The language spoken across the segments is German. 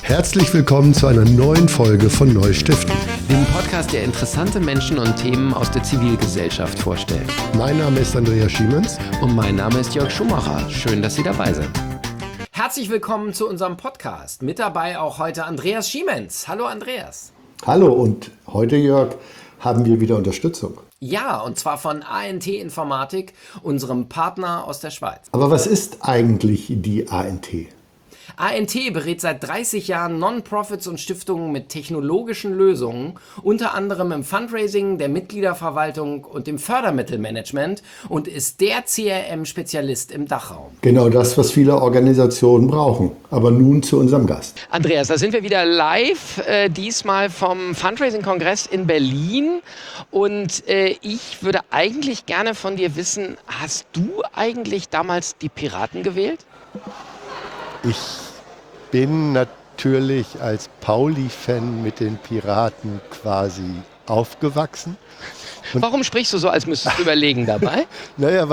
Herzlich willkommen zu einer neuen Folge von Neustiften. Dem Podcast, der interessante Menschen und Themen aus der Zivilgesellschaft vorstellt. Mein Name ist Andreas Schiemens. Und mein Name ist Jörg Schumacher. Schön, dass Sie dabei sind. Herzlich willkommen zu unserem Podcast. Mit dabei auch heute Andreas Schiemens. Hallo Andreas. Hallo, und heute, Jörg, haben wir wieder Unterstützung. Ja, und zwar von ANT Informatik, unserem Partner aus der Schweiz. Aber was ist eigentlich die ANT? ANT berät seit 30 Jahren Non-Profits und Stiftungen mit technologischen Lösungen, unter anderem im Fundraising, der Mitgliederverwaltung und dem Fördermittelmanagement und ist der CRM-Spezialist im Dachraum. Genau das, was viele Organisationen brauchen. Aber nun zu unserem Gast. Andreas, da sind wir wieder live, diesmal vom Fundraising-Kongress in Berlin. Und ich würde eigentlich gerne von dir wissen, hast du eigentlich damals die Piraten gewählt? Ich bin natürlich als Pauli-Fan mit den Piraten quasi aufgewachsen. Warum sprichst du so, als müsstest du überlegen dabei? Naja,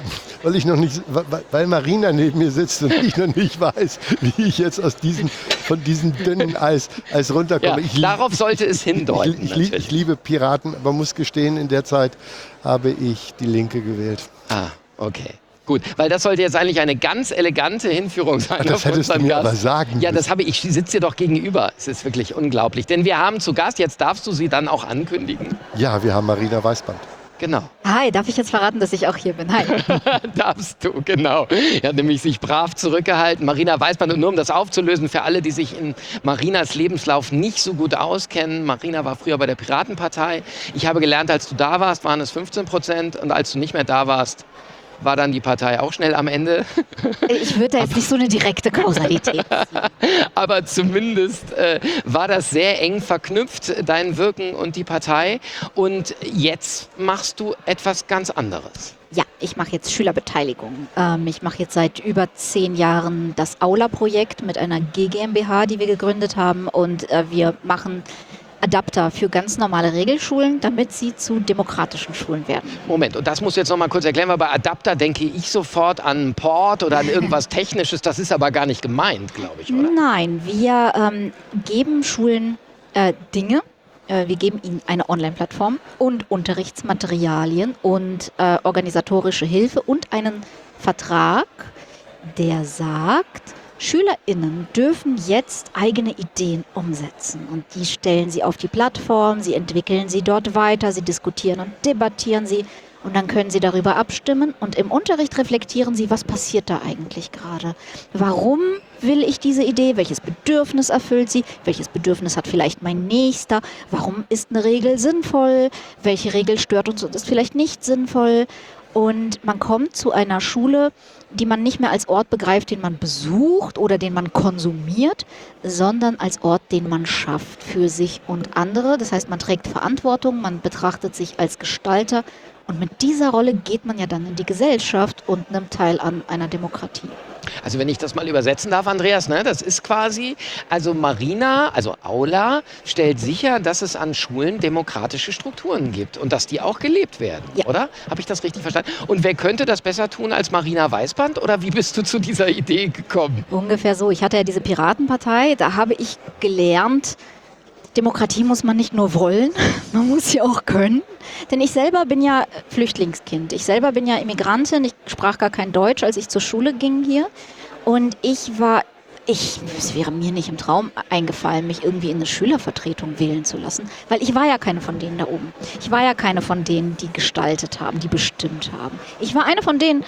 weil Marina neben mir sitzt und ich noch nicht weiß, wie ich jetzt von diesem dünnen Eis runterkomme. Ja, darauf sollte es hindeuten. Ich liebe Piraten, aber muss gestehen, in der Zeit habe ich die Linke gewählt. Ah, okay. Gut, weil das sollte jetzt eigentlich eine ganz elegante Hinführung sein. Das hättest du mir aber sagen Ja, müssen. ich sitze dir doch gegenüber. Es ist wirklich unglaublich. Denn wir haben zu Gast, jetzt darfst du sie dann auch ankündigen. Ja, wir haben Marina Weißband. Genau. Hi, darf ich jetzt verraten, dass ich auch hier bin? Hi. Darfst du, genau. Er hat nämlich sich brav zurückgehalten. Marina Weißband, und nur um das aufzulösen, für alle, die sich in Marinas Lebenslauf nicht so gut auskennen. Marina war früher bei der Piratenpartei. Ich habe gelernt, als du da warst, waren es 15%. Und als du nicht mehr da warst, war dann die Partei auch schnell am Ende. Ich würde da jetzt nicht so eine direkte Kausalität ziehen. Aber zumindest war das sehr eng verknüpft, dein Wirken und die Partei. Und jetzt machst du etwas ganz anderes. Ja, ich mache jetzt Schülerbeteiligung. Ich mache jetzt seit über 10 Jahren das Aula-Projekt mit einer GmbH, die wir gegründet haben. Und wir machen Adapter für ganz normale Regelschulen, damit sie zu demokratischen Schulen werden. Moment, und das musst du jetzt noch mal kurz erklären, weil bei Adapter denke ich sofort an einen Port oder an irgendwas Technisches. Das ist aber gar nicht gemeint, glaube ich, oder? Nein, wir geben Schulen Dinge. Wir geben ihnen eine Online-Plattform und Unterrichtsmaterialien und organisatorische Hilfe und einen Vertrag, der sagt, SchülerInnen dürfen jetzt eigene Ideen umsetzen und die stellen sie auf die Plattform, sie entwickeln sie dort weiter, sie diskutieren und debattieren sie und dann können sie darüber abstimmen und im Unterricht reflektieren sie, was passiert da eigentlich gerade. Warum will ich diese Idee? Welches Bedürfnis erfüllt sie? Welches Bedürfnis hat vielleicht mein Nächster? Warum ist eine Regel sinnvoll? Welche Regel stört uns und ist vielleicht nicht sinnvoll? Und man kommt zu einer Schule, die man nicht mehr als Ort begreift, den man besucht oder den man konsumiert, sondern als Ort, den man schafft für sich und andere. Das heißt, man trägt Verantwortung, man betrachtet sich als Gestalter und mit dieser Rolle geht man ja dann in die Gesellschaft und nimmt teil an einer Demokratie. Also wenn ich das mal übersetzen darf, Andreas, ne, das ist quasi, also Marina, also Aula, stellt sicher, dass es an Schulen demokratische Strukturen gibt und dass die auch gelebt werden, Ja. oder? Habe ich das richtig verstanden? Und wer könnte das besser tun als Marina Weißband oder wie bist du zu dieser Idee gekommen? Ungefähr so. Ich hatte ja diese Piratenpartei, da habe ich gelernt, Demokratie muss man nicht nur wollen, man muss sie auch können. Denn ich selber bin ja Flüchtlingskind. Ich selber bin ja Immigrantin. Ich sprach gar kein Deutsch, als ich zur Schule ging hier. Und es wäre mir nicht im Traum eingefallen, mich irgendwie in eine Schülervertretung wählen zu lassen. Weil ich war ja keine von denen da oben. Ich war ja keine von denen, die gestaltet haben, die bestimmt haben. Ich war eine von denen,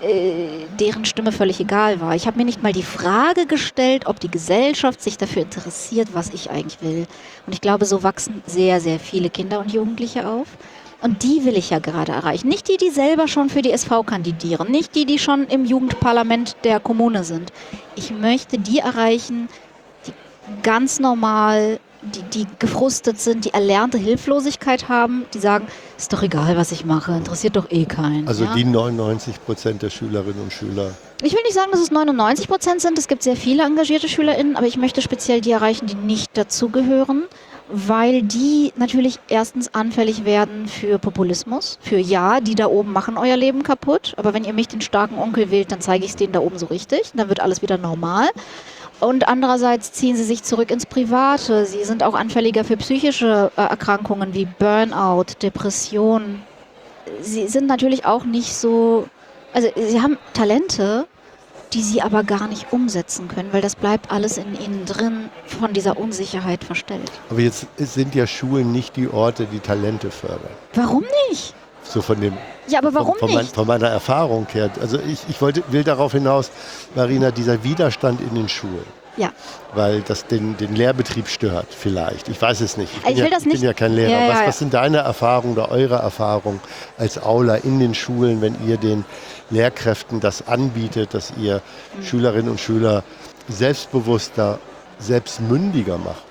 deren Stimme völlig egal war. Ich habe mir nicht mal die Frage gestellt, ob die Gesellschaft sich dafür interessiert, was ich eigentlich will. Und ich glaube, so wachsen sehr, sehr viele Kinder und Jugendliche auf. Und die will ich ja gerade erreichen. Nicht die, die selber schon für die SV kandidieren. Nicht die, die schon im Jugendparlament der Kommune sind. Ich möchte die erreichen, die ganz normal, die gefrustet sind, die erlernte Hilflosigkeit haben, die sagen, ist doch egal, was ich mache, interessiert doch eh keinen. Also ja? die 99% der Schülerinnen und Schüler. Ich will nicht sagen, dass es 99% sind. Es gibt sehr viele engagierte SchülerInnen, aber ich möchte speziell die erreichen, die nicht dazugehören, weil die natürlich erstens anfällig werden für Populismus, für ja, die da oben machen euer Leben kaputt, aber wenn ihr mich den starken Onkel wählt, dann zeige ich es denen da oben so richtig, dann wird alles wieder normal. Und andererseits ziehen sie sich zurück ins Private. Sie sind auch anfälliger für psychische Erkrankungen wie Burnout, Depression. Sie sind natürlich auch nicht so, also sie haben Talente, die sie aber gar nicht umsetzen können, weil das bleibt alles in ihnen drin, von dieser Unsicherheit verstellt. Aber jetzt sind ja Schulen nicht die Orte, die Talente fördern. Warum nicht? So von dem, Ja, aber warum nicht? von meiner Erfahrung her. Also ich will darauf hinaus, Marina, dieser Widerstand in den Schulen. Ja. Weil das den Lehrbetrieb stört vielleicht. Ich weiß es nicht. Ich bin ja kein Lehrer. Ja, was sind deine Erfahrungen oder eure Erfahrungen als Aula in den Schulen, wenn ihr den Lehrkräften das anbietet, dass ihr Schülerinnen und Schüler selbstbewusster, selbstmündiger macht?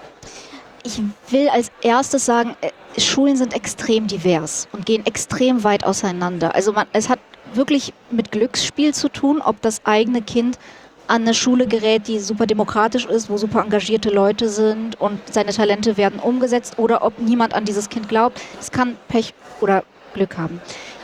Ich will als erstes sagen, Schulen sind extrem divers und gehen extrem weit auseinander. Also es hat wirklich mit Glücksspiel zu tun, ob das eigene Kind an eine Schule gerät, die super demokratisch ist, wo super engagierte Leute sind und seine Talente werden umgesetzt, oder ob niemand an dieses Kind glaubt. Es kann Pech oder Glück haben.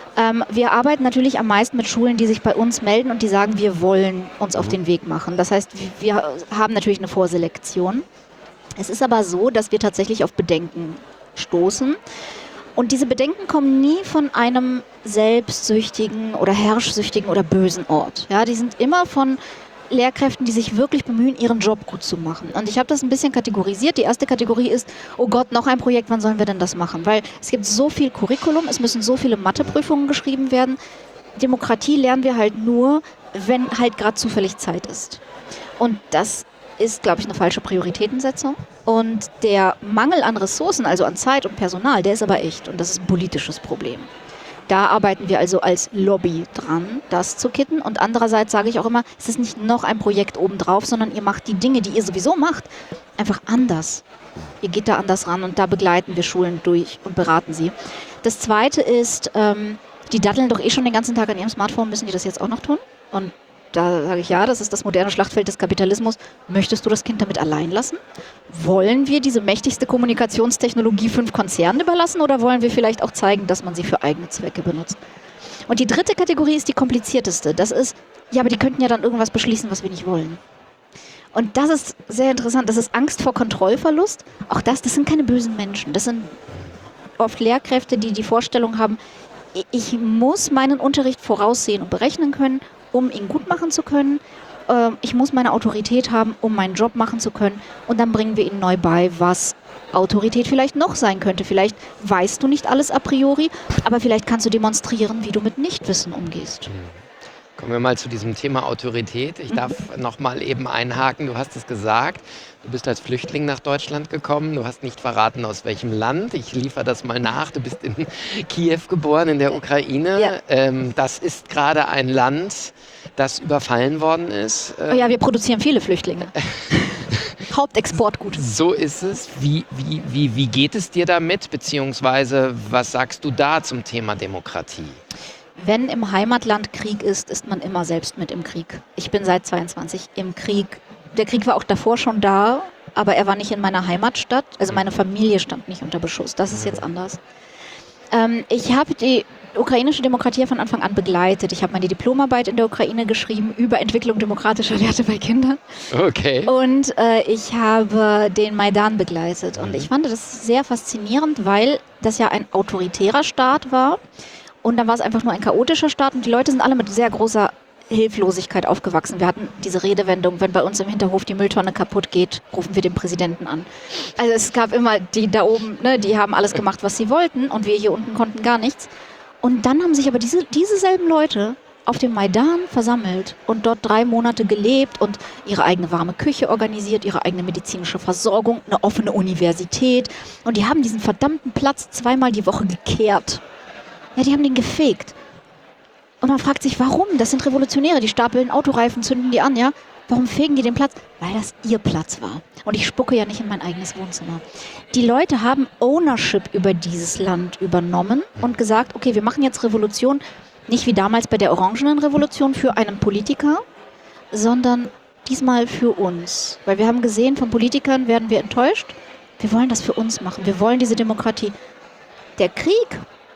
Wir arbeiten natürlich am meisten mit Schulen, die sich bei uns melden und die sagen, wir wollen uns auf den Weg machen. Das heißt, wir haben natürlich eine Vorselektion. Es ist aber so, dass wir tatsächlich auf Bedenken stoßen. Und diese Bedenken kommen nie von einem selbstsüchtigen oder herrschsüchtigen oder bösen Ort. Ja, die sind immer von Lehrkräften, die sich wirklich bemühen, ihren Job gut zu machen. Und ich habe das ein bisschen kategorisiert. Die erste Kategorie ist, oh Gott, noch ein Projekt, wann sollen wir denn das machen? Weil es gibt so viel Curriculum, es müssen so viele Matheprüfungen geschrieben werden. Demokratie lernen wir halt nur, wenn halt gerade zufällig Zeit ist. Und das ist, glaube ich, eine falsche Prioritätensetzung. Und der Mangel an Ressourcen, also an Zeit und Personal, der ist aber echt. Und das ist ein politisches Problem. Da arbeiten wir also als Lobby dran, das zu kitten. Und andererseits sage ich auch immer, es ist nicht noch ein Projekt obendrauf, sondern ihr macht die Dinge, die ihr sowieso macht, einfach anders. Ihr geht da anders ran und da begleiten wir Schulen durch und beraten sie. Das Zweite ist, die datteln doch schon den ganzen Tag an ihrem Smartphone, müssen die das jetzt auch noch tun? Und da sage ich, ja, das ist das moderne Schlachtfeld des Kapitalismus. Möchtest du das Kind damit allein lassen? Wollen wir diese mächtigste Kommunikationstechnologie 5 Konzernen überlassen oder wollen wir vielleicht auch zeigen, dass man sie für eigene Zwecke benutzt? Und die dritte Kategorie ist die komplizierteste. Das ist, ja, aber die könnten ja dann irgendwas beschließen, was wir nicht wollen. Und das ist sehr interessant. Das ist Angst vor Kontrollverlust. Auch das sind keine bösen Menschen. Das sind oft Lehrkräfte, die die Vorstellung haben, ich muss meinen Unterricht voraussehen und berechnen können, um ihn gut machen zu können. Ich muss meine Autorität haben, um meinen Job machen zu können. Und dann bringen wir ihnen neu bei, was Autorität vielleicht noch sein könnte. Vielleicht weißt du nicht alles a priori, aber vielleicht kannst du demonstrieren, wie du mit Nichtwissen umgehst. Kommen wir mal zu diesem Thema Autorität. Ich darf noch mal eben einhaken. Du hast es gesagt, du bist als Flüchtling nach Deutschland gekommen. Du hast nicht verraten, aus welchem Land. Ich liefere das mal nach. Du bist in Kiew geboren, in der Ukraine. Ja. Das ist gerade ein Land, das überfallen worden ist. Ja, wir produzieren viele Flüchtlinge. Hauptexportgut. So ist es. Wie geht es dir damit? Beziehungsweise, was sagst du da zum Thema Demokratie? Wenn im Heimatland Krieg ist, ist man immer selbst mit im Krieg. Ich bin seit 22 im Krieg. Der Krieg war auch davor schon da, aber er war nicht in meiner Heimatstadt. Also meine Familie stand nicht unter Beschuss. Das ist jetzt anders. Ich habe die ukrainische Demokratie von Anfang an begleitet. Ich habe meine Diplomarbeit in der Ukraine geschrieben über Entwicklung demokratischer Werte bei Kindern. Okay. Und ich habe den Maidan begleitet. Und ich fand das sehr faszinierend, weil das ja ein autoritärer Staat war. Und dann war es einfach nur ein chaotischer Staat und die Leute sind alle mit sehr großer Hilflosigkeit aufgewachsen. Wir hatten diese Redewendung, wenn bei uns im Hinterhof die Mülltonne kaputt geht, rufen wir den Präsidenten an. Also es gab immer die da oben, ne, die haben alles gemacht, was sie wollten und wir hier unten konnten gar nichts. Und dann haben sich aber diese selben Leute auf dem Maidan versammelt und dort 3 Monate gelebt und ihre eigene warme Küche organisiert, ihre eigene medizinische Versorgung, eine offene Universität. Und die haben diesen verdammten Platz 2-mal die Woche gekehrt. Ja, die haben den gefegt. Und man fragt sich, warum? Das sind Revolutionäre, die stapeln Autoreifen, zünden die an, ja? Warum fegen die den Platz? Weil das ihr Platz war. Und ich spucke ja nicht in mein eigenes Wohnzimmer. Die Leute haben Ownership über dieses Land übernommen und gesagt, okay, wir machen jetzt Revolution, nicht wie damals bei der Orangenen Revolution für einen Politiker, sondern diesmal für uns. Weil wir haben gesehen, von Politikern werden wir enttäuscht. Wir wollen das für uns machen. Wir wollen diese Demokratie. Der Krieg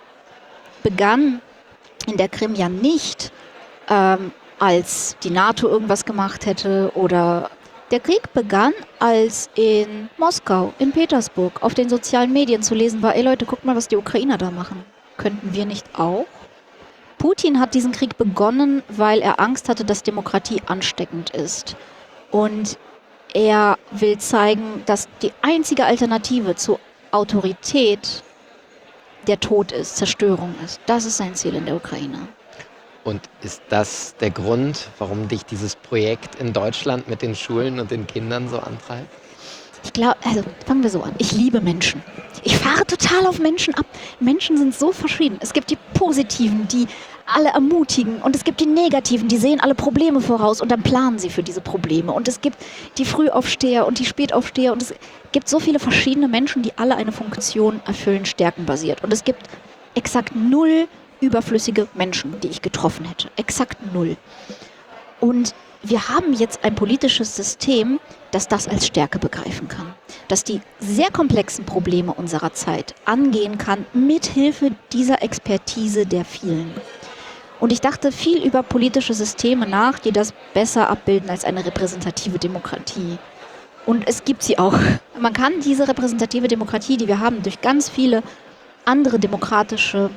begann in der Krim ja nicht, als die NATO irgendwas gemacht hätte oder Der Krieg begann, als in Moskau, in Petersburg, auf den sozialen Medien zu lesen war, ey Leute, guckt mal, was die Ukrainer da machen. Könnten wir nicht auch? Putin hat diesen Krieg begonnen, weil er Angst hatte, dass Demokratie ansteckend ist. Und er will zeigen, dass die einzige Alternative zur Autorität der Tod ist, Zerstörung ist. Das ist sein Ziel in der Ukraine. Und ist das der Grund, warum dich dieses Projekt in Deutschland mit den Schulen und den Kindern so antreibt? Ich glaube, also fangen wir so an. Ich liebe Menschen. Ich fahre total auf Menschen ab. Menschen sind so verschieden. Es gibt die Positiven, die alle ermutigen, und es gibt die Negativen, die sehen alle Probleme voraus und dann planen sie für diese Probleme. Und es gibt die Frühaufsteher und die Spätaufsteher, und es gibt so viele verschiedene Menschen, die alle eine Funktion erfüllen, stärkenbasiert. Und es gibt exakt 0 überflüssige Menschen, die ich getroffen hätte. Exakt 0. Und wir haben jetzt ein politisches System, das das als Stärke begreifen kann. Das die sehr komplexen Probleme unserer Zeit angehen kann, mithilfe dieser Expertise der vielen. Und ich dachte viel über politische Systeme nach, die das besser abbilden als eine repräsentative Demokratie. Und es gibt sie auch. Man kann diese repräsentative Demokratie, die wir haben, durch ganz viele andere demokratische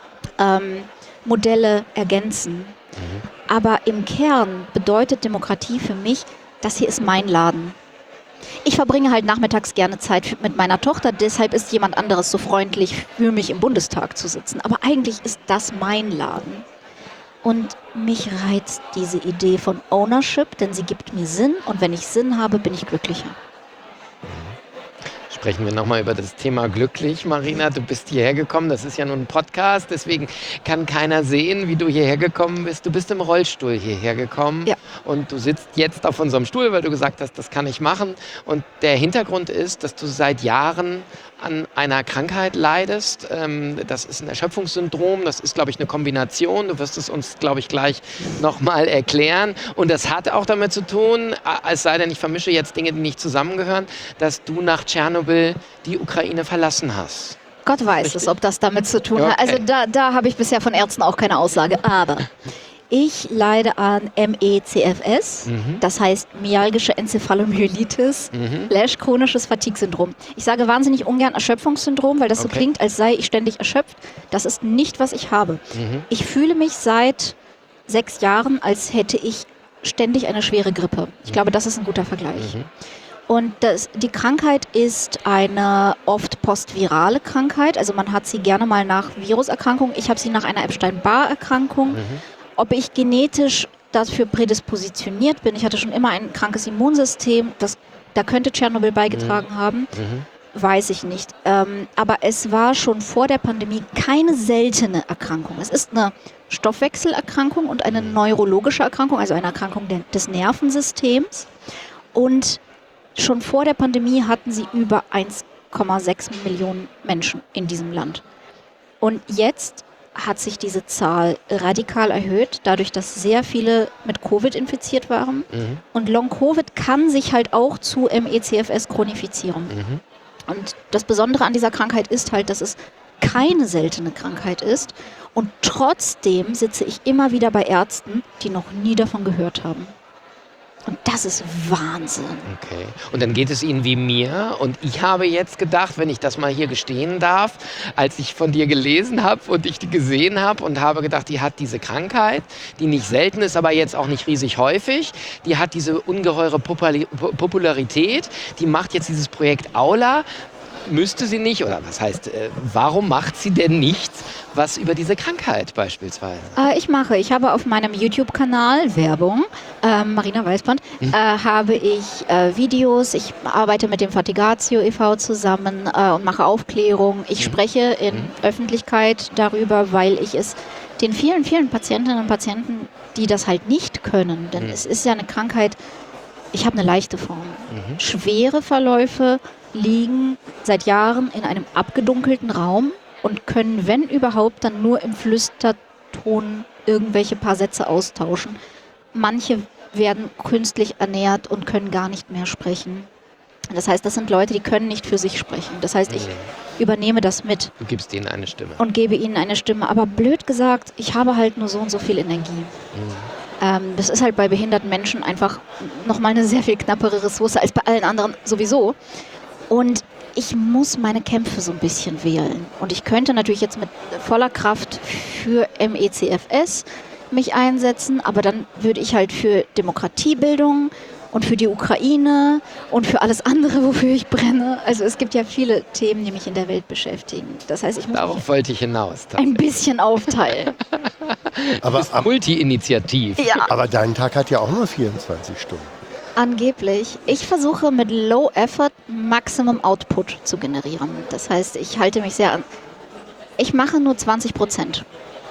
Modelle ergänzen. Aber im Kern bedeutet Demokratie für mich, das hier ist mein Laden. Ich verbringe halt nachmittags gerne Zeit mit meiner Tochter, deshalb ist jemand anderes so freundlich, für mich im Bundestag zu sitzen. Aber eigentlich ist das mein Laden. Und mich reizt diese Idee von Ownership, denn sie gibt mir Sinn, und wenn ich Sinn habe, bin ich glücklicher. Sprechen wir nochmal über das Thema glücklich, Marina. Du bist hierher gekommen, das ist ja nur ein Podcast, deswegen kann keiner sehen, wie du hierher gekommen bist. Du bist im Rollstuhl hierher gekommen, ja, und du sitzt jetzt auf unserem Stuhl, weil du gesagt hast, das kann ich machen. Und der Hintergrund ist, dass du seit Jahren an einer Krankheit leidest. Das ist ein Erschöpfungssyndrom, das ist, glaube ich, eine Kombination. Du wirst es uns, glaube ich, gleich nochmal erklären. Und das hat auch damit zu tun, es sei denn, ich vermische jetzt Dinge, die nicht zusammengehören, dass du nach Tschernobyl die Ukraine verlassen hast. Gott weiß es, ob das damit zu tun hat. Also da habe ich bisher von Ärzten auch keine Aussage. Aber ich leide an MECFS, das heißt myalgische Enzephalomyelitis, chronisches Fatigue-Syndrom. Ich sage wahnsinnig ungern Erschöpfungssyndrom, weil das so klingt, als sei ich ständig erschöpft. Das ist nicht, was ich habe. Ich fühle mich seit 6 Jahren, als hätte ich ständig eine schwere Grippe. Ich glaube, das ist ein guter Vergleich. Und die Krankheit ist eine oft postvirale Krankheit. Also man hat sie gerne mal nach Viruserkrankung. Ich habe sie nach einer Epstein-Barr-Erkrankung. Ob ich genetisch dafür prädispositioniert bin, ich hatte schon immer ein krankes Immunsystem, da könnte Tschernobyl beigetragen haben, weiß ich nicht. Aber es war schon vor der Pandemie keine seltene Erkrankung. Es ist eine Stoffwechselerkrankung und eine neurologische Erkrankung, also eine Erkrankung des Nervensystems. Und schon vor der Pandemie hatten sie über 1,6 Millionen Menschen in diesem Land. Und jetzt hat sich diese Zahl radikal erhöht, dadurch, dass sehr viele mit Covid infiziert waren. Und Long-Covid kann sich halt auch zu MECFS chronifizieren. Und das Besondere an dieser Krankheit ist halt, dass es keine seltene Krankheit ist. Und trotzdem sitze ich immer wieder bei Ärzten, die noch nie davon gehört haben. Und das ist Wahnsinn. Okay. Und dann geht es Ihnen wie mir. Und ich habe jetzt gedacht, wenn ich das mal hier gestehen darf, als ich von dir gelesen habe und ich die gesehen habe und habe gedacht, die hat diese Krankheit, die nicht selten ist, aber jetzt auch nicht riesig häufig. Die hat diese ungeheure Popularität. Die macht jetzt dieses Projekt Aula. Müsste sie nicht, oder was heißt, warum macht sie denn nichts, was über diese Krankheit beispielsweise? Ich habe auf meinem YouTube-Kanal Werbung, Marina Weißband, habe ich Videos, ich arbeite mit dem Fatigatio e.V. zusammen und mache Aufklärung. Ich spreche in Öffentlichkeit darüber, weil ich es den vielen, vielen Patientinnen und Patienten, die das halt nicht können, denn es ist ja eine Krankheit, ich habe eine leichte Form. Schwere Verläufe liegen seit Jahren in einem abgedunkelten Raum und können, wenn überhaupt, dann nur im Flüsterton irgendwelche paar Sätze austauschen. Manche werden künstlich ernährt und können gar nicht mehr sprechen. Das heißt, das sind Leute, die können nicht für sich sprechen. Das heißt, ich übernehme das mit. Du gibst ihnen eine Stimme. Und gebe ihnen eine Stimme. Aber blöd gesagt, ich habe halt nur so und so viel Energie. Das ist halt bei behinderten Menschen einfach nochmal eine sehr viel knappere Ressource als bei allen anderen sowieso. Und ich muss meine Kämpfe so ein bisschen wählen. Und ich könnte natürlich jetzt mit voller Kraft für MECFS mich einsetzen, aber dann würde ich halt für Demokratiebildung und für die Ukraine und für alles andere, wofür ich brenne. Also es gibt ja viele Themen, die mich in der Welt beschäftigen. Das heißt, ich muss Darauf mich wollte ich hinaus. ein bisschen aufteilen. Aber, Multi-Initiativ. Ja, aber dein Tag hat ja auch nur 24 Stunden. angeblich. Ich versuche mit Low Effort Maximum Output zu generieren. Das heißt, ich halte mich sehr an. Ich mache nur 20%.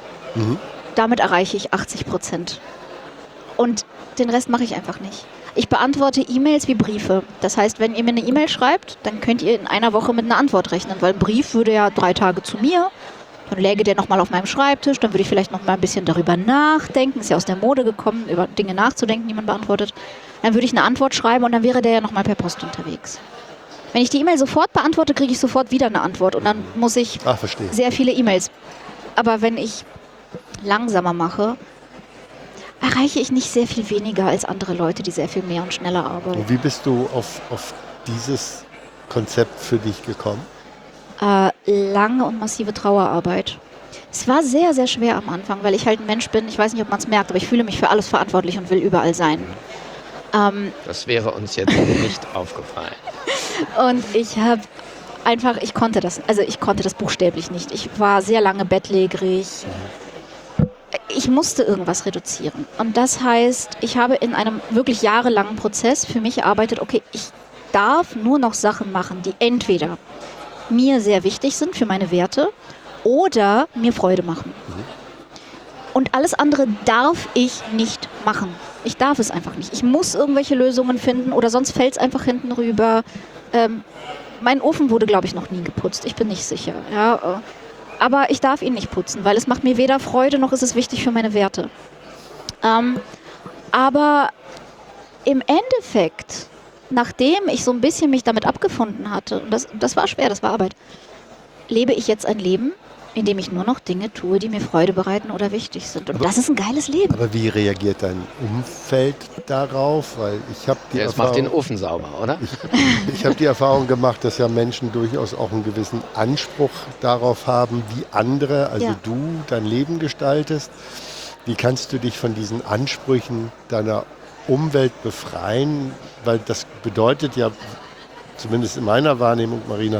Damit erreiche ich 80%. Und den Rest mache ich einfach nicht. Ich beantworte E-Mails wie Briefe. Das heißt, wenn ihr mir eine E-Mail schreibt, dann könnt ihr in einer Woche mit einer Antwort rechnen, weil ein Brief würde ja 3 Tage zu mir, dann läge der nochmal auf meinem Schreibtisch, dann würde ich vielleicht nochmal ein bisschen darüber nachdenken, ist ja aus der Mode gekommen, über Dinge nachzudenken, die man beantwortet. Dann würde ich eine Antwort schreiben und dann wäre der ja nochmal per Post unterwegs. Wenn ich die E-Mail sofort beantworte, kriege ich sofort wieder eine Antwort und dann muss ich Verstehe. sehr viele E-Mails. Aber wenn ich langsamer mache, erreiche ich nicht sehr viel weniger als andere Leute, die sehr viel mehr und schneller arbeiten. Und wie bist du auf dieses Konzept für dich gekommen? Lange und massive Trauerarbeit. Es war sehr, sehr schwer am Anfang, weil ich halt ein Mensch bin, ich weiß nicht, ob man es merkt, aber ich fühle mich für alles verantwortlich und will überall sein. Das wäre uns jetzt nicht aufgefallen. Und ich habe einfach, ich konnte das buchstäblich nicht. Ich war sehr lange bettlägerig. Ich musste irgendwas reduzieren. Und das heißt, ich habe in einem wirklich jahrelangen Prozess für mich erarbeitet, okay, ich darf nur noch Sachen machen, die entweder mir sehr wichtig sind für meine Werte oder mir Freude machen. Und alles andere darf ich nicht machen. Ich darf es einfach nicht. Ich muss irgendwelche Lösungen finden oder sonst fällt es einfach hinten rüber. Mein Ofen wurde, glaube ich, noch nie geputzt. Ich bin nicht sicher. Ja, aber ich darf ihn nicht putzen, weil es macht mir weder Freude, noch ist es wichtig für meine Werte. Aber im Endeffekt, nachdem ich so ein bisschen mich damit abgefunden hatte, und das war schwer, das war Arbeit, lebe ich jetzt ein Leben, in dem ich nur noch Dinge tue, die mir Freude bereiten oder wichtig sind. Und das ist ein geiles Leben. Aber wie reagiert dein Umfeld darauf? Weil ich habe die Das macht den Ofen sauber, oder? Ich habe die Erfahrung gemacht, dass ja Menschen durchaus auch einen gewissen Anspruch darauf haben, wie andere, also du, dein Leben gestaltest. Wie kannst du dich von diesen Ansprüchen deiner Umwelt befreien? Weil das bedeutet ja, zumindest in meiner Wahrnehmung, Marina,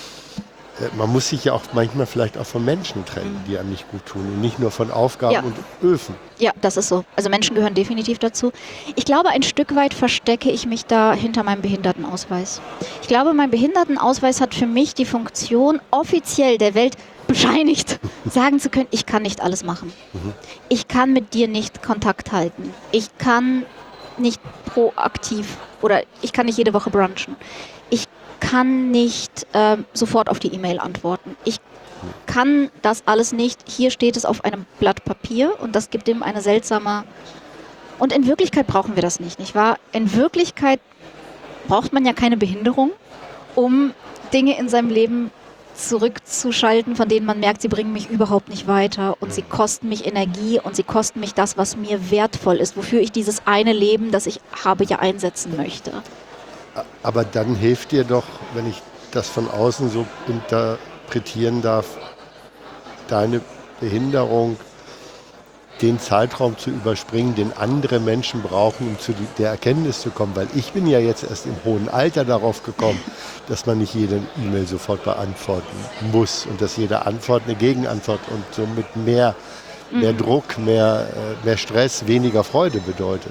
man muss sich ja auch manchmal vielleicht auch von Menschen trennen, die einem nicht gut tun und nicht nur von Aufgaben und Öfen. Ja, das ist so. Also Menschen gehören definitiv dazu. Ich glaube, ein Stück weit verstecke ich mich da hinter meinem Behindertenausweis. Ich glaube, mein Behindertenausweis hat für mich die Funktion, offiziell der Welt bescheinigt sagen zu können, ich kann nicht alles machen. Ich kann mit dir nicht Kontakt halten. Ich kann nicht proaktiv oder ich kann nicht jede Woche brunchen. Ich kann nicht sofort auf die E-Mail antworten. Ich kann das alles nicht. Hier steht es auf einem Blatt Papier und das gibt ihm eine seltsame... Und in Wirklichkeit brauchen wir das nicht wahr? In Wirklichkeit braucht man ja keine Behinderung, um Dinge in seinem Leben zurückzuschalten, von denen man merkt, sie bringen mich überhaupt nicht weiter und sie kosten mich Energie und sie kosten mich das, was mir wertvoll ist, wofür ich dieses eine Leben, das ich habe, ja einsetzen möchte. Aber dann hilft dir doch, wenn ich das von außen so interpretieren darf, deine Behinderung, den Zeitraum zu überspringen, den andere Menschen brauchen, um zu der Erkenntnis zu kommen. Weil ich bin ja jetzt erst im hohen Alter darauf gekommen, dass man nicht jede E-Mail sofort beantworten muss und dass jede Antwort eine Gegenantwort und somit mehr Druck, mehr Stress, weniger Freude bedeutet.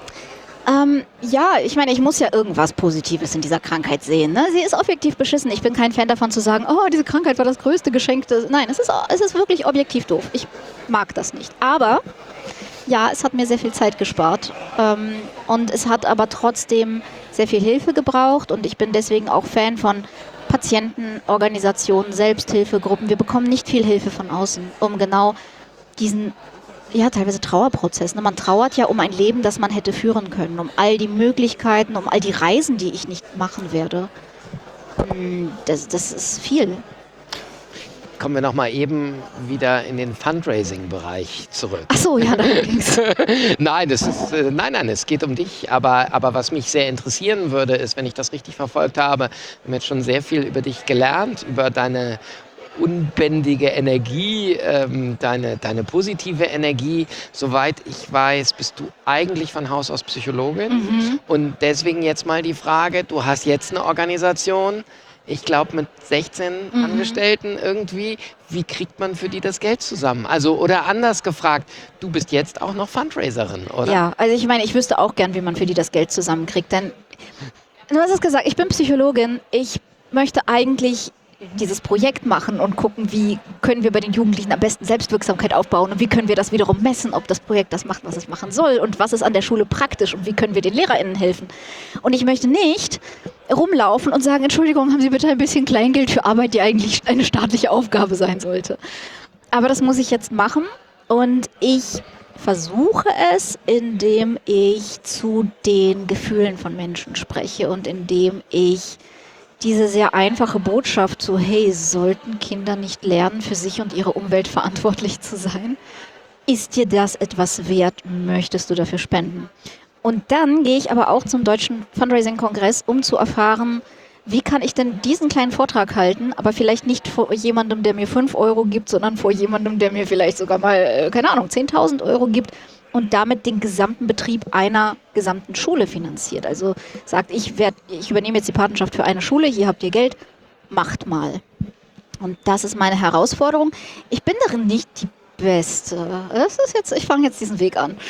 Ja, ich meine, ich muss ja irgendwas Positives in dieser Krankheit sehen. Ne? Sie ist objektiv beschissen. Ich bin kein Fan davon zu sagen, oh, diese Krankheit war das größte Geschenk. Nein, es ist wirklich objektiv doof. Ich mag das nicht. Aber ja, es hat mir sehr viel Zeit gespart. Und es hat aber trotzdem sehr viel Hilfe gebraucht. Und ich bin deswegen auch Fan von Patientenorganisationen, Selbsthilfegruppen. Wir bekommen nicht viel Hilfe von außen, um genau diesen teilweise Trauerprozess. Man trauert ja um ein Leben, das man hätte führen können, um all die Möglichkeiten, um all die Reisen, die ich nicht machen werde. Das ist viel. kommen wir noch mal eben wieder in den Fundraising-Bereich zurück. Ach so, ja, darum ging's. Nein, es geht um dich. Aber was mich sehr interessieren würde, ist, wenn ich das richtig verfolgt habe, wir haben jetzt schon sehr viel über dich gelernt, über deine unbändige Energie, deine positive Energie. Soweit ich weiß, bist du eigentlich von Haus aus Psychologin. Und deswegen jetzt mal die Frage, du hast jetzt eine Organisation, ich glaube mit 16 Angestellten irgendwie. Wie kriegt man für die das Geld zusammen? Also, oder anders gefragt, du bist jetzt auch noch Fundraiserin, oder? Ja, also ich meine, ich wüsste auch gern, wie man für die das Geld zusammenkriegt. Denn du hast es gesagt, ich bin Psychologin. Ich möchte eigentlich dieses Projekt machen und gucken, wie können wir bei den Jugendlichen am besten Selbstwirksamkeit aufbauen und wie können wir das wiederum messen, ob das Projekt das macht, was es machen soll und was ist an der Schule praktisch und wie können wir den LehrerInnen helfen. Und ich möchte nicht rumlaufen und sagen, Entschuldigung, haben Sie bitte ein bisschen Kleingeld für Arbeit, die eigentlich eine staatliche Aufgabe sein sollte. Aber das muss ich jetzt machen und ich versuche es, indem ich zu den Gefühlen von Menschen spreche und indem ich diese sehr einfache Botschaft so, hey, sollten Kinder nicht lernen, für sich und ihre Umwelt verantwortlich zu sein? Ist dir das etwas wert? Möchtest du dafür spenden? Und dann gehe ich aber auch zum Deutschen Fundraising-Kongress, um zu erfahren, wie kann ich denn diesen kleinen Vortrag halten, aber vielleicht nicht vor jemandem, der mir 5 Euro gibt, sondern vor jemandem, der mir vielleicht sogar mal, 10.000 Euro gibt und damit den gesamten Betrieb einer gesamten Schule finanziert. Also sagt, ich übernehme jetzt die Patenschaft für eine Schule, hier habt ihr Geld, macht mal. Und das ist meine Herausforderung. Ich bin darin nicht die Beste. Ich fange jetzt diesen Weg an.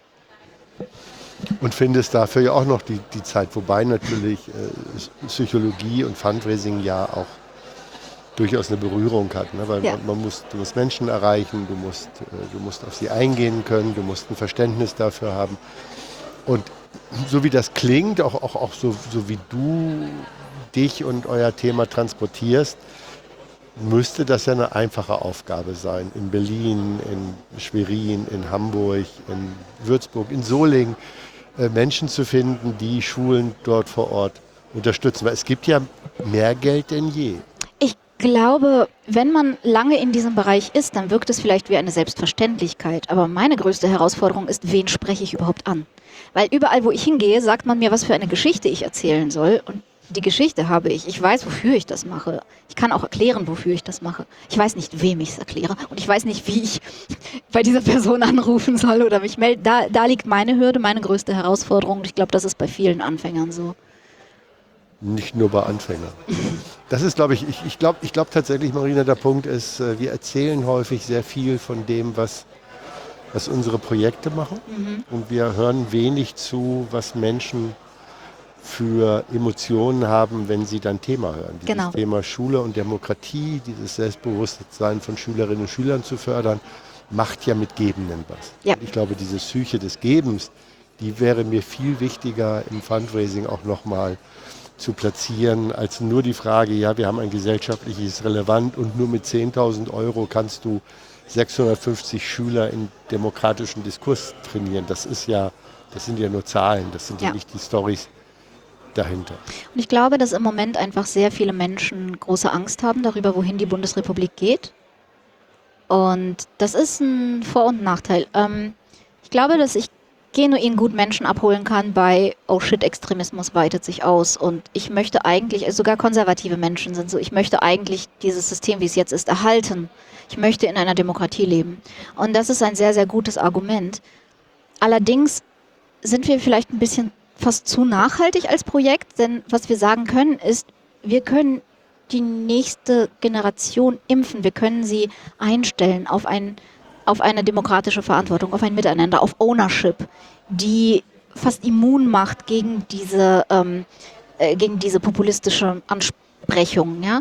Und findest dafür ja auch noch die Zeit, wobei natürlich Psychologie und Fundraising ja auch durchaus eine Berührung hat, ne? Weil du musst Menschen erreichen, du musst auf sie eingehen können, du musst ein Verständnis dafür haben. Und so wie das klingt, auch so wie du dich und euer Thema transportierst, müsste das ja eine einfache Aufgabe sein. In Berlin, in Schwerin, in Hamburg, in Würzburg, in Solingen Menschen zu finden, die Schulen dort vor Ort unterstützen. Weil es gibt ja mehr Geld denn je. Ich glaube, wenn man lange in diesem Bereich ist, dann wirkt es vielleicht wie eine Selbstverständlichkeit. Aber meine größte Herausforderung ist, wen spreche ich überhaupt an? Weil überall, wo ich hingehe, sagt man mir, was für eine Geschichte ich erzählen soll. Und die Geschichte habe ich. Ich weiß, wofür ich das mache. Ich kann auch erklären, wofür ich das mache. Ich weiß nicht, wem ich es erkläre. Und ich weiß nicht, wie ich bei dieser Person anrufen soll oder mich melden. Da liegt meine Hürde, meine größte Herausforderung. Und ich glaube, das ist bei vielen Anfängern so. Nicht nur bei Anfängern. Das ist, glaube ich glaube tatsächlich, Marina, der Punkt ist, wir erzählen häufig sehr viel von dem, was unsere Projekte machen. Und wir hören wenig zu, was Menschen für Emotionen haben, wenn sie dann Thema hören. Dieses Thema Schule und Demokratie, dieses Selbstbewusstsein von Schülerinnen und Schülern zu fördern, macht ja mit Gebenden was. Ja. Ich glaube, diese Psyche des Gebens, die wäre mir viel wichtiger im Fundraising auch nochmal zu platzieren, als nur die Frage, ja, wir haben ein gesellschaftliches Relevant und nur mit 10.000 Euro kannst du 650 Schüler in demokratischen Diskurs trainieren. Das sind ja nur Zahlen, das sind ja nicht die Storys dahinter. Und ich glaube, dass im Moment einfach sehr viele Menschen große Angst haben darüber, wohin die Bundesrepublik geht. Und das ist ein Vor- und Nachteil. Ich glaube, dass ich genuin gut Menschen abholen kann bei, oh shit, Extremismus weitet sich aus. Und ich möchte eigentlich, also sogar konservative Menschen sind so, ich möchte eigentlich dieses System, wie es jetzt ist, erhalten. Ich möchte in einer Demokratie leben. Und das ist ein sehr, sehr gutes Argument. Allerdings sind wir vielleicht ein bisschen fast zu nachhaltig als Projekt, denn was wir sagen können ist, wir können die nächste Generation impfen, wir können sie einstellen auf eine demokratische Verantwortung, auf ein Miteinander, auf Ownership, die fast immun macht gegen diese populistische Ansprechung. Ja?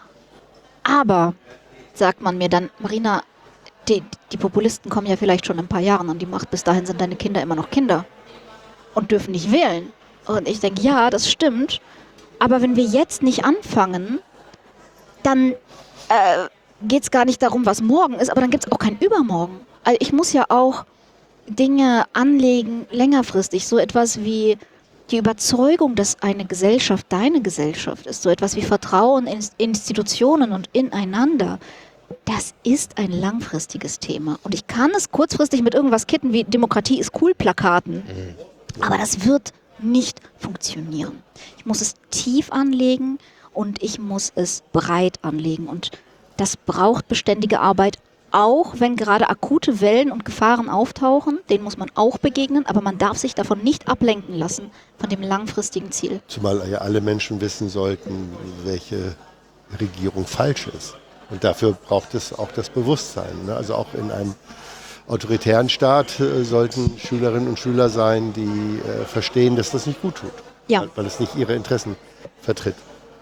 Aber, sagt man mir dann, Marina, die Populisten kommen ja vielleicht schon in ein paar Jahren an die Macht, bis dahin sind deine Kinder immer noch Kinder und dürfen nicht wählen. Und ich denke, ja, das stimmt, aber wenn wir jetzt nicht anfangen, dann geht es gar nicht darum, was morgen ist, aber dann gibt es auch kein Übermorgen. Also ich muss ja auch Dinge anlegen, längerfristig, so etwas wie die Überzeugung, dass eine Gesellschaft deine Gesellschaft ist, so etwas wie Vertrauen in Institutionen und ineinander, das ist ein langfristiges Thema. Und ich kann es kurzfristig mit irgendwas kitten wie Demokratie ist cool Plakaten. Aber das wird nicht funktionieren. Ich muss es tief anlegen und ich muss es breit anlegen. Und das braucht beständige Arbeit, auch wenn gerade akute Wellen und Gefahren auftauchen. Denen muss man auch begegnen, aber man darf sich davon nicht ablenken lassen, von dem langfristigen Ziel. Zumal ja alle Menschen wissen sollten, welche Regierung falsch ist. Und dafür braucht es auch das Bewusstsein. Ne? Also auch in einem autoritären Staat sollten Schülerinnen und Schüler sein, die verstehen, dass das nicht gut tut, Ja. weil es nicht ihre Interessen vertritt.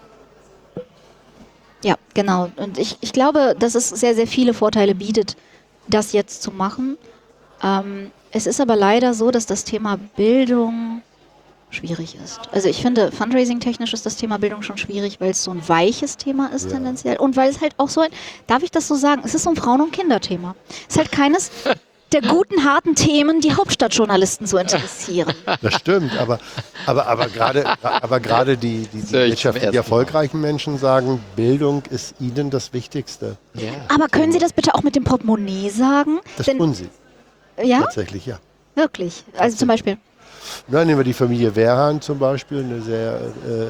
Ja, genau. Und ich glaube, dass es sehr, sehr viele Vorteile bietet, das jetzt zu machen. Es ist aber leider so, dass das Thema Bildung schwierig ist. Also ich finde, Fundraising-technisch ist das Thema Bildung schon schwierig, weil es so ein weiches Thema ist tendenziell. Und weil es halt auch so ein, darf ich das so sagen, es ist so ein Frauen- und Kinderthema. Es ist halt keines der guten, harten Themen, die Hauptstadtjournalisten so interessieren. Das stimmt, aber gerade die wirtschaftlich erfolgreichen Menschen sagen, Bildung ist ihnen das Wichtigste. Ja. Aber können Sie das bitte auch mit dem Portemonnaie sagen? Das tun sie. Ja, Tatsächlich, ja. wirklich. Also zum Beispiel. Na, nehmen wir die Familie Wehrhahn zum Beispiel, eine sehr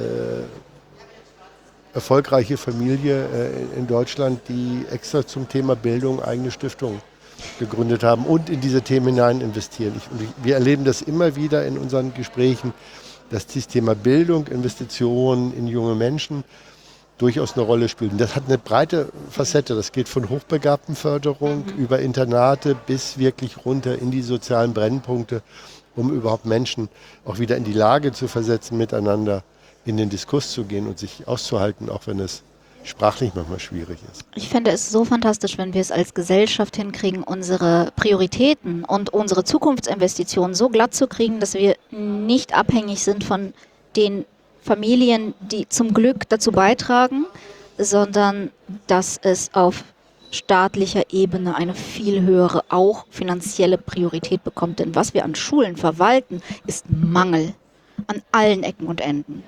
erfolgreiche Familie in Deutschland, die extra zum Thema Bildung eigene Stiftungen gegründet haben und in diese Themen hinein investieren. Wir erleben das immer wieder in unseren Gesprächen, dass das Thema Bildung, Investitionen in junge Menschen durchaus eine Rolle spielt. Und das hat eine breite Facette. Das geht von Hochbegabtenförderung über Internate bis wirklich runter in die sozialen Brennpunkte, um überhaupt Menschen auch wieder in die Lage zu versetzen, miteinander in den Diskurs zu gehen und sich auszuhalten, auch wenn es sprachlich manchmal schwierig ist. Ich fände es so fantastisch, wenn wir es als Gesellschaft hinkriegen, unsere Prioritäten und unsere Zukunftsinvestitionen so glatt zu kriegen, dass wir nicht abhängig sind von den Familien, die zum Glück dazu beitragen, sondern dass es auf staatlicher Ebene eine viel höhere, auch finanzielle Priorität bekommt. Denn was wir an Schulen verwalten, ist Mangel an allen Ecken und Enden.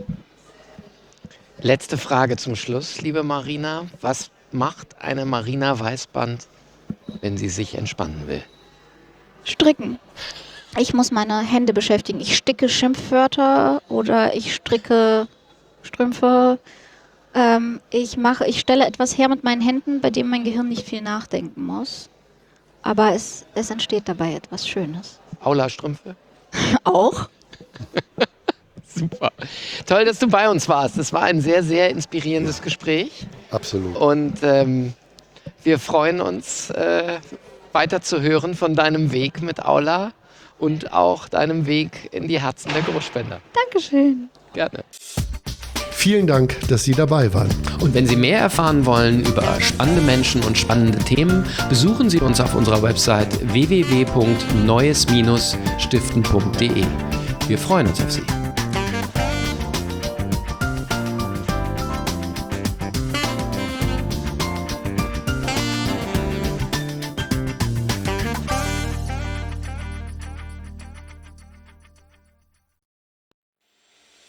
Letzte Frage zum Schluss, liebe Marina. Was macht eine Marina Weißband, wenn sie sich entspannen will? Stricken. Ich muss meine Hände beschäftigen. Ich sticke Schimpfwörter oder ich stricke Strümpfe. Ich stelle etwas her mit meinen Händen, bei dem mein Gehirn nicht viel nachdenken muss. Aber es entsteht dabei etwas Schönes. Aula-Strümpfe? Auch? Super. Toll, dass du bei uns warst. Das war ein sehr, sehr inspirierendes Gespräch. Absolut. Und wir freuen uns, weiter zu hören von deinem Weg mit Aula und auch deinem Weg in die Herzen der Großspender. Dankeschön. Gerne. Vielen Dank, dass Sie dabei waren. Und wenn Sie mehr erfahren wollen über spannende Menschen und spannende Themen, besuchen Sie uns auf unserer Website www.neues-stiften.de. Wir freuen uns auf Sie.